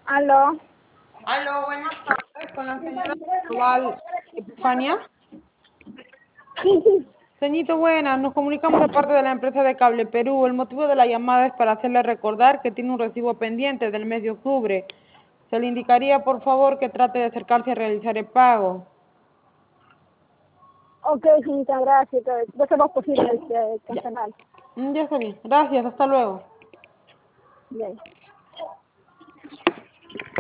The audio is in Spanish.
Aló. Aló, buenas tardes, con la señora Global Epifania. Señorito, buenas, nos comunicamos de parte de la empresa de Cable Perú. El motivo de la llamada es para hacerle recordar que tiene un recibo pendiente del mes de octubre. Se le indicaría, por favor, que trate de acercarse a realizar el pago. Ok, señorita, gracias. No hacemos posible Ya, cancelar. ya está bien. Gracias, hasta luego. Bien.